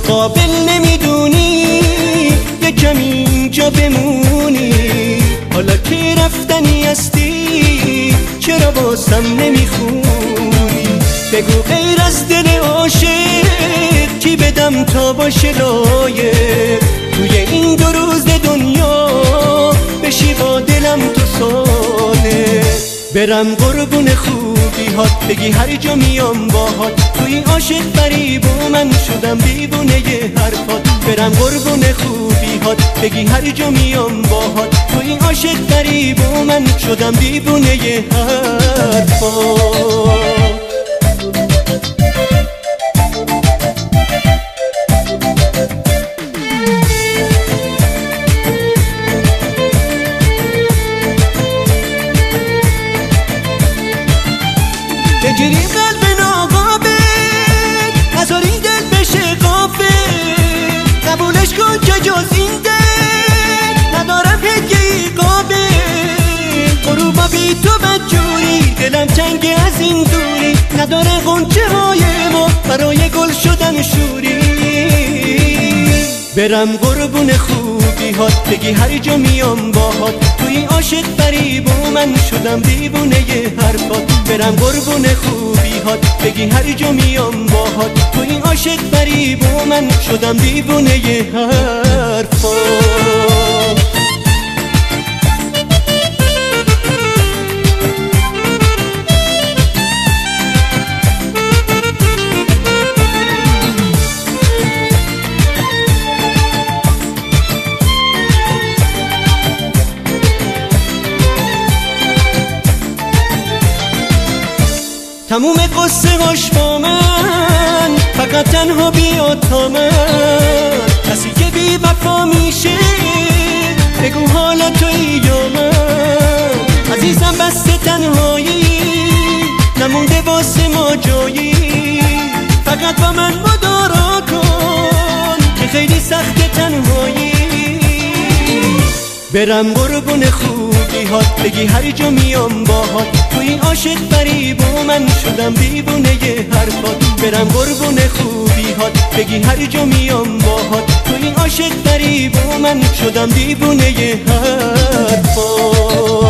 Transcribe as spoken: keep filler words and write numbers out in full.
قابل نمیدونی یه کمی اینجا بمونی، حالا که رفتنی هستی چرا واسم نمیخونی؟ بگو غیر از دل عاشق کی بدم تا باشه لایق، توی این دو روز دنیا بشی با دلم تو ساده. برم قربون خوبی هات، بگی هر جا میام باهات، توی عاشق فریب و من شدم دیوونه ی حرفات. برم قربون خوبی هات، بگی هر جا میام باهات، توی عاشق فریب و من شدم دیوونه ی حرفات. بگیری قلب ناقابل، نذاری دل بشه غافل، قبولش کن که جز این دل ندارم هدیه‌ای قابل. غروبا بی تو بدجوری، دلم تنگه از این دوری، نداره غنچه های ما برای گل شدن شوری. برم قربون خوبی هات، بگی هر جا میام باهات، توی عاشق فریب و من شدم دیوونه ی حرفات. برم قربون خوبی هات، بگی هر جا میام باهات، توی عاشق فریب و من شدم دیوونه ی حرفات. تموم قصه هاش با من، فقط تنها بیا تا من. کسی که بی وفا میشه بگو حالا تویی یا من. عزیزم بسته تنهایی، نمونده واسه ما جایی، فقط با من مدارا کن که خیلی سخت تنهایی. برم قربون خوبی هات، بگی هر جا میام باهات، توی عاشق فریب و من شدم دیوونه ی حرفات. برم قربون خوبی هات، بگی هر جا میام باهات، توی عاشق فریب و من شدم دیوونه ی حرفات.